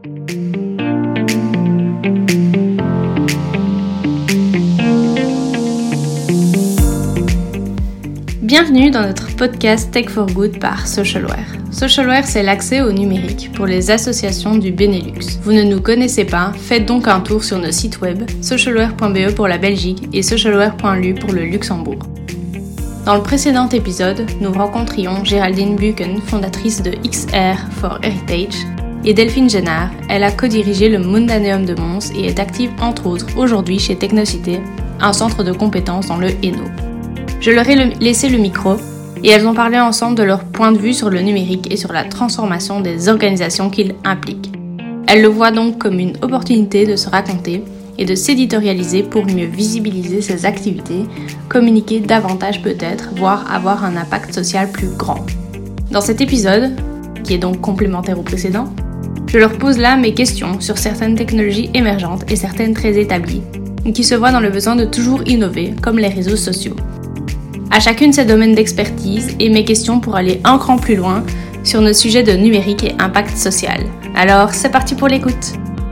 Bienvenue dans notre podcast Tech for Good par Socialware. Socialware, c'est l'accès au numérique pour les associations du Benelux. Vous ne nous connaissez pas, faites donc un tour sur nos sites web socialware.be pour la Belgique et socialware.lu pour le Luxembourg. Dans le précédent épisode, nous rencontrions Géraldine Buchan, fondatrice de XR for Heritage, et Delphine Génard. Elle a co-dirigé le Mundaneum de Mons et est active entre autres aujourd'hui chez Technocité, un centre de compétences dans le Hainaut. Je leur ai laissé le micro et elles ont parlé ensemble de leur point de vue sur le numérique et sur la transformation des organisations qu'il implique. Elles le voient donc comme une opportunité de se raconter et de s'éditorialiser pour mieux visibiliser ses activités, communiquer davantage peut-être, voire avoir un impact social plus grand. Dans cet épisode, qui est donc complémentaire au précédent, je leur pose là mes questions sur certaines technologies émergentes et certaines très établies, qui se voient dans le besoin de toujours innover, comme les réseaux sociaux. À chacune ses domaines d'expertise et mes questions pour aller un cran plus loin sur nos sujets de numérique et impact social. Alors, c'est parti pour l'écoute.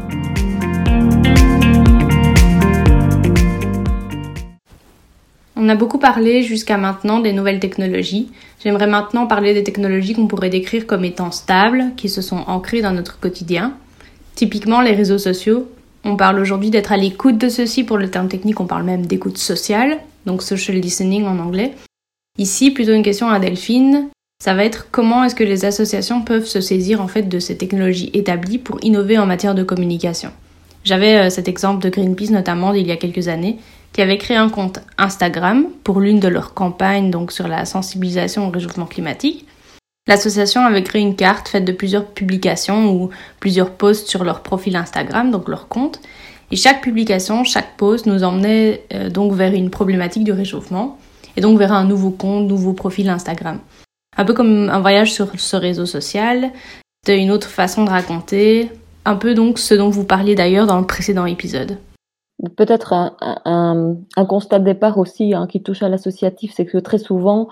On a beaucoup parlé jusqu'à maintenant des nouvelles technologies. J'aimerais maintenant parler des technologies qu'on pourrait décrire comme étant stables, qui se sont ancrées dans notre quotidien. Typiquement, les réseaux sociaux. On parle aujourd'hui d'être à l'écoute de ceux-ci. Pour le terme technique, on parle même d'écoute sociale, donc social listening en anglais. Ici, plutôt une question à Delphine, ça va être comment est-ce que les associations peuvent se saisir en fait de ces technologies établies pour innover en matière de communication. J'avais cet exemple de Greenpeace notamment d'il y a quelques années, qui avait créé un compte Instagram pour l'une de leurs campagnes donc sur la sensibilisation au réchauffement climatique. L'association avait créé une carte faite de plusieurs publications ou plusieurs posts sur leur profil Instagram, donc leur compte. Et chaque publication, chaque post nous emmenait donc vers une problématique du réchauffement et donc vers un nouveau compte, nouveau profil Instagram. Un peu comme un voyage sur ce réseau social, c'était une autre façon de raconter, un peu donc ce dont vous parliez d'ailleurs dans le précédent épisode. Peut-être un constat de départ aussi qui touche à l'associatif, c'est que très souvent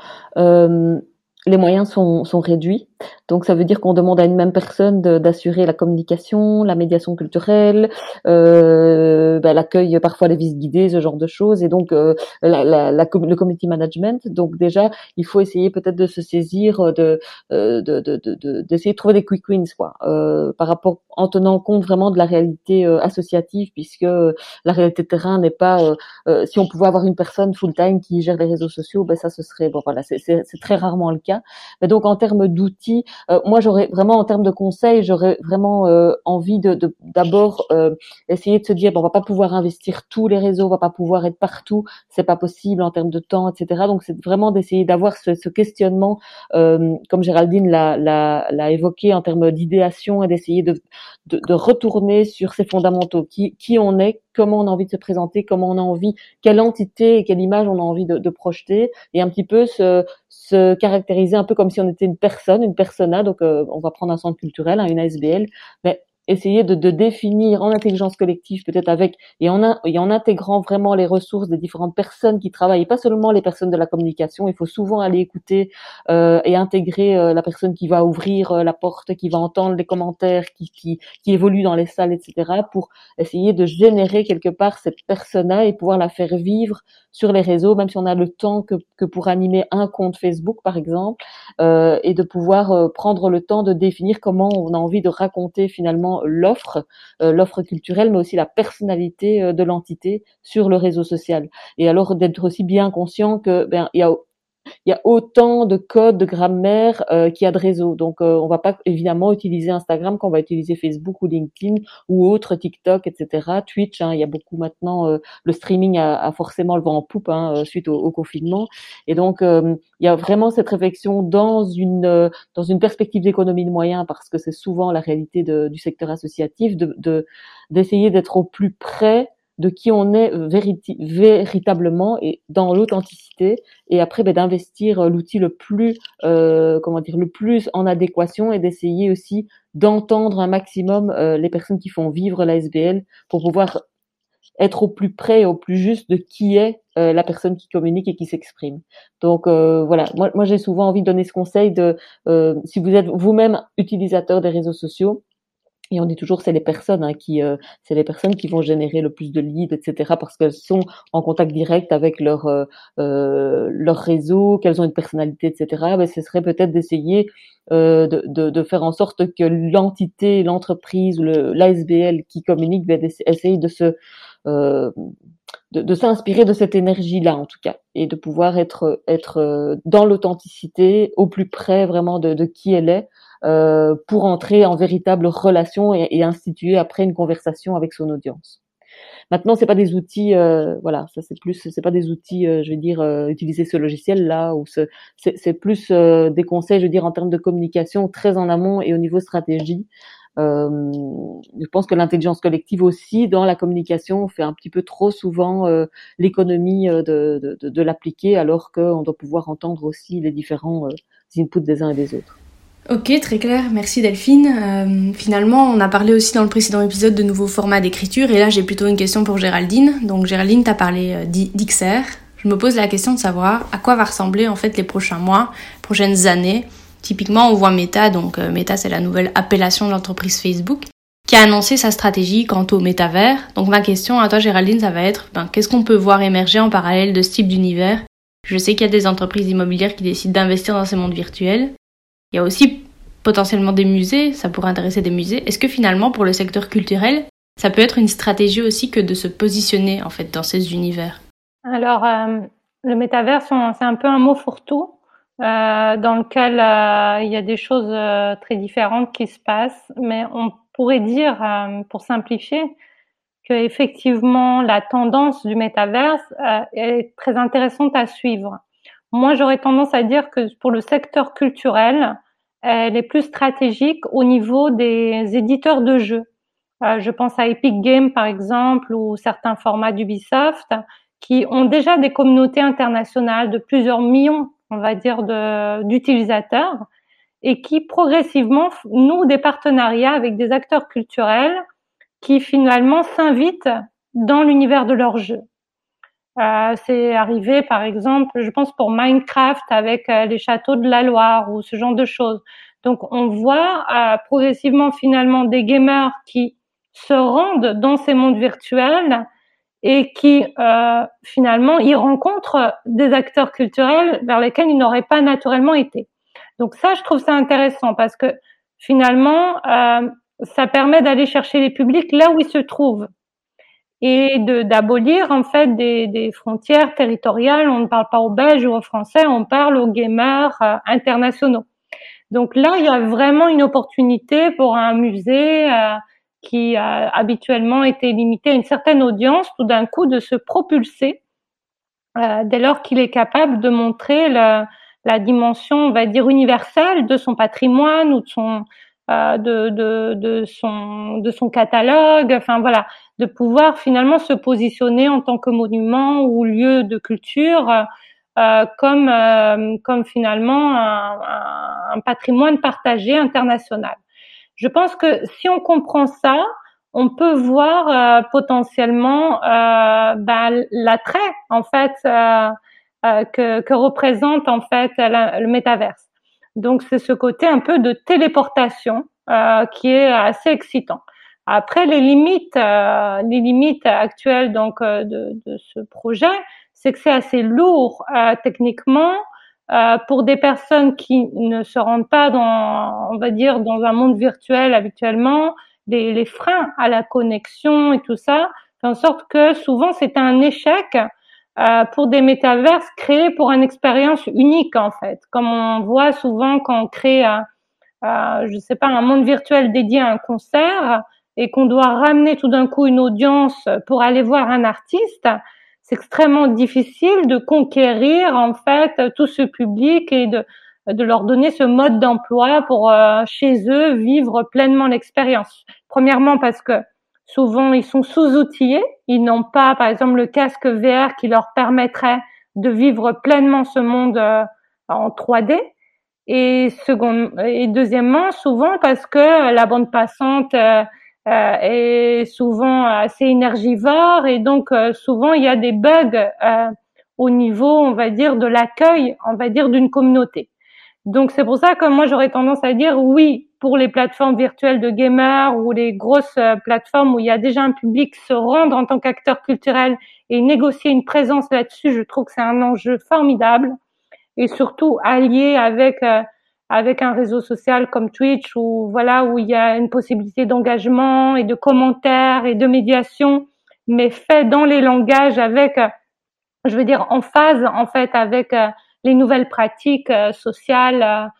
les moyens sont réduits. Donc ça veut dire qu'on demande à une même personne d'assurer la communication, la médiation culturelle, l'accueil parfois des visites guidées, ce genre de choses, et donc le community management. Donc déjà, il faut essayer peut-être de se saisir d'essayer de trouver des quick wins par rapport, en tenant compte vraiment de la réalité associative, puisque la réalité de terrain n'est pas si on pouvait avoir une personne full time qui gère les réseaux sociaux, ça ce serait c'est très rarement le cas. Mais donc en termes d'outils, moi j'aurais vraiment, en termes de conseils, j'aurais vraiment envie d'abord essayer de se dire on va pas pouvoir investir tous les réseaux, on va pas pouvoir être partout, c'est pas possible en termes de temps, etc. Donc c'est vraiment d'essayer d'avoir ce questionnement, comme Géraldine l'a évoqué, en termes d'idéation, et d'essayer de retourner sur ces fondamentaux, qui on est, comment on a envie de se présenter, comment on a envie, quelle entité et quelle image on a envie de projeter, et un petit peu se caractériser un peu comme si on était une persona, donc on va prendre un centre culturel, une ASBL, mais essayer de définir en intelligence collective, peut-être avec, et en intégrant vraiment les ressources des différentes personnes qui travaillent, et pas seulement les personnes de la communication. Il faut souvent aller écouter et intégrer la personne qui va ouvrir la porte, qui va entendre les commentaires, qui évoluent dans les salles, etc., pour essayer de générer quelque part cette persona et pouvoir la faire vivre sur les réseaux, même si on a le temps que pour animer un compte Facebook, par exemple, et de pouvoir prendre le temps de définir comment on a envie de raconter finalement l'offre culturelle, mais aussi la personnalité de l'entité sur le réseau social. Et alors d'être aussi bien conscient que il y a autant de codes, de grammaire qu'il y a de réseaux. Donc, on va pas évidemment utiliser Instagram quand on va utiliser Facebook ou LinkedIn ou autre, TikTok, etc. Twitch, il y a beaucoup maintenant. Le streaming a forcément le vent en poupe suite au confinement. Et donc, il y a vraiment cette réflexion dans une perspective d'économie de moyens, parce que c'est souvent la réalité du secteur associatif, d'essayer d'être au plus près de qui on est véritablement et dans l'authenticité, et après d'investir l'outil le plus le plus en adéquation, et d'essayer aussi d'entendre un maximum les personnes qui font vivre la SBL, pour pouvoir être au plus près et au plus juste de qui est la personne qui communique et qui s'exprime. Donc voilà, moi j'ai souvent envie de donner ce conseil de si vous êtes vous-même utilisateur des réseaux sociaux, Et on dit toujours c'est les personnes c'est les personnes qui vont générer le plus de leads, etc. parce qu'elles sont en contact direct avec leur réseau, qu'elles ont une personnalité, etc. Mais ce serait peut-être d'essayer de faire en sorte que l'entité, l'entreprise ou l'ASBL qui communique essaye euh, de s'inspirer de cette énergie-là en tout cas et de pouvoir être dans l'authenticité, au plus près vraiment de qui elle est. Pour entrer en véritable relation et instituer après une conversation avec son audience. Maintenant, c'est pas des outils, voilà, ça c'est pas des outils, je veux dire, utiliser ce logiciel-là ou c'est plus des conseils, je veux dire, en termes de communication très en amont et au niveau stratégie. Je pense que l'intelligence collective aussi dans la communication fait un petit peu trop souvent l'économie de l'appliquer alors qu'on doit pouvoir entendre aussi les différents inputs des uns et des autres. Ok, très clair. Merci Delphine. Finalement, on a parlé aussi dans le précédent épisode de nouveaux formats d'écriture et là, j'ai plutôt une question pour Géraldine. Donc Géraldine, t'as parlé d'XR. Je me pose la question de savoir à quoi va ressembler en fait les prochains mois, prochaines années. Typiquement, on voit Meta, donc Meta, c'est la nouvelle appellation de l'entreprise Facebook, qui a annoncé sa stratégie quant au métavers. Donc ma question à toi Géraldine, ça va être, qu'est-ce qu'on peut voir émerger en parallèle de ce type d'univers ? Je sais qu'il y a des entreprises immobilières qui décident d'investir dans ces mondes virtuels. Il y a aussi potentiellement des musées, ça pourrait intéresser des musées. Est-ce que finalement, pour le secteur culturel, ça peut être une stratégie aussi que de se positionner en fait dans ces univers ? Alors, le métavers, c'est un peu un mot fourre-tout dans lequel il y a des choses très différentes qui se passent, mais on pourrait dire, pour simplifier, que effectivement la tendance du métavers est très intéressante à suivre. Moi, j'aurais tendance à dire que pour le secteur culturel, elle est plus stratégique au niveau des éditeurs de jeux. Je pense à Epic Games, par exemple, ou certains formats d'Ubisoft, qui ont déjà des communautés internationales de plusieurs millions, on va dire, d'utilisateurs, et qui progressivement nouent des partenariats avec des acteurs culturels qui finalement s'invitent dans l'univers de leurs jeux. C'est arrivé, par exemple, je pense pour Minecraft avec les châteaux de la Loire ou ce genre de choses. Donc, on voit progressivement finalement des gamers qui se rendent dans ces mondes virtuels et qui finalement y rencontrent des acteurs culturels vers lesquels ils n'auraient pas naturellement été. Donc ça, je trouve ça intéressant parce que finalement, ça permet d'aller chercher les publics là où ils se trouvent et d'abolir en fait des frontières territoriales. On ne parle pas aux Belges ou aux Français, on parle aux gamers internationaux. Donc là, il y a vraiment une opportunité pour un musée qui a habituellement été limité à une certaine audience, tout d'un coup de se propulser dès lors qu'il est capable de montrer la dimension, on va dire, universelle de son patrimoine ou de son catalogue, enfin voilà, de pouvoir finalement se positionner en tant que monument ou lieu de culture comme finalement un patrimoine partagé international. Je pense que si on comprend ça, on peut voir potentiellement l'attrait en fait que représente en fait le métaverse. Donc c'est ce côté un peu de téléportation qui est assez excitant. Après les limites actuelles donc de ce projet, c'est que c'est assez lourd techniquement pour des personnes qui ne se rendent pas dans un monde virtuel habituellement. Les freins à la connexion et tout ça, fait en sorte que souvent c'est un échec pour des métaverses créés pour une expérience unique en fait. Comme on voit souvent quand on crée un monde virtuel dédié à un concert et qu'on doit ramener tout d'un coup une audience pour aller voir un artiste, c'est extrêmement difficile de conquérir en fait tout ce public et de leur donner ce mode d'emploi pour chez eux vivre pleinement l'expérience. Premièrement parce que souvent ils sont sous-outillés, ils n'ont pas par exemple le casque VR qui leur permettrait de vivre pleinement ce monde en 3D. Et deuxièmement, souvent parce que la bande passante est souvent assez énergivore et donc souvent il y a des bugs au niveau, on va dire, de l'accueil, on va dire, d'une communauté. Donc c'est pour ça que moi j'aurais tendance à dire oui pour les plateformes virtuelles de gamers ou les grosses plateformes où il y a déjà un public, se rendre en tant qu'acteur culturel et négocier une présence là-dessus, je trouve que c'est un enjeu formidable, et surtout allié avec un réseau social comme Twitch où il y a une possibilité d'engagement et de commentaires et de médiation, mais fait dans les langages avec en phase en fait avec les nouvelles pratiques sociales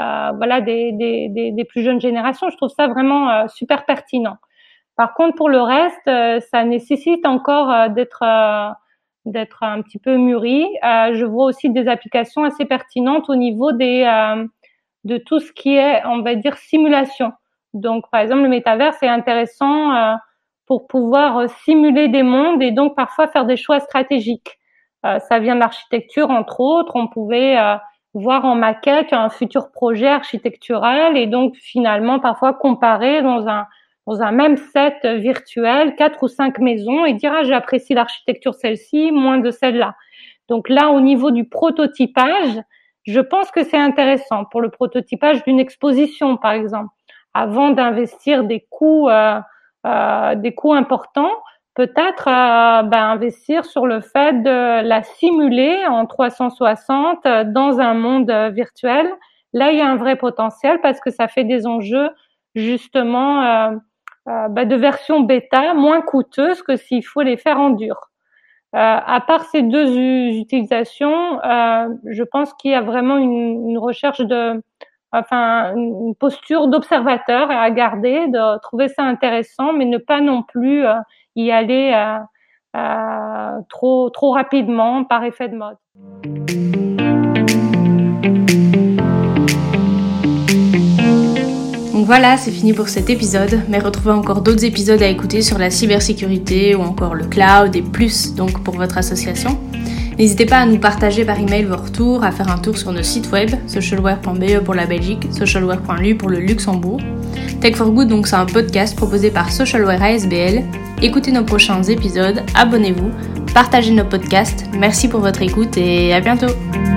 des plus jeunes générations. Je trouve ça vraiment super pertinent. Par contre, pour le reste, ça nécessite encore d'être un petit peu mûri. Je vois aussi des applications assez pertinentes au niveau de tout ce qui est, on va dire, simulation. Donc, par exemple, le métaverse est intéressant pour pouvoir simuler des mondes et donc parfois faire des choix stratégiques. Ça vient de l'architecture, entre autres. On pouvait voir en maquette un futur projet architectural et donc finalement parfois comparer dans un même set virtuel 4 ou 5 maisons et dire j'apprécie l'architecture celle-ci moins de celle-là. Donc là, au niveau du prototypage, je pense que c'est intéressant pour le prototypage d'une exposition, par exemple. Avant d'investir des coûts importants, peut-être investir sur le fait de la simuler en 360 dans un monde virtuel. Là, il y a un vrai potentiel parce que ça fait des enjeux justement de version bêta moins coûteuses que s'il faut les faire en dur. À part ces deux utilisations, je pense qu'il y a vraiment une recherche une posture d'observateur à garder, de trouver ça intéressant, mais ne pas non plus y aller trop rapidement par effet de mode. Donc voilà, c'est fini pour cet épisode, mais retrouvez encore d'autres épisodes à écouter sur la cybersécurité ou encore le cloud et plus donc pour votre association. N'hésitez pas à nous partager par email vos retours, à faire un tour sur nos sites web, socialware.be pour la Belgique, socialware.lu pour le Luxembourg. Tech for Good, donc c'est un podcast proposé par Socialware ASBL. Écoutez nos prochains épisodes, abonnez-vous, partagez nos podcasts. Merci pour votre écoute et à bientôt.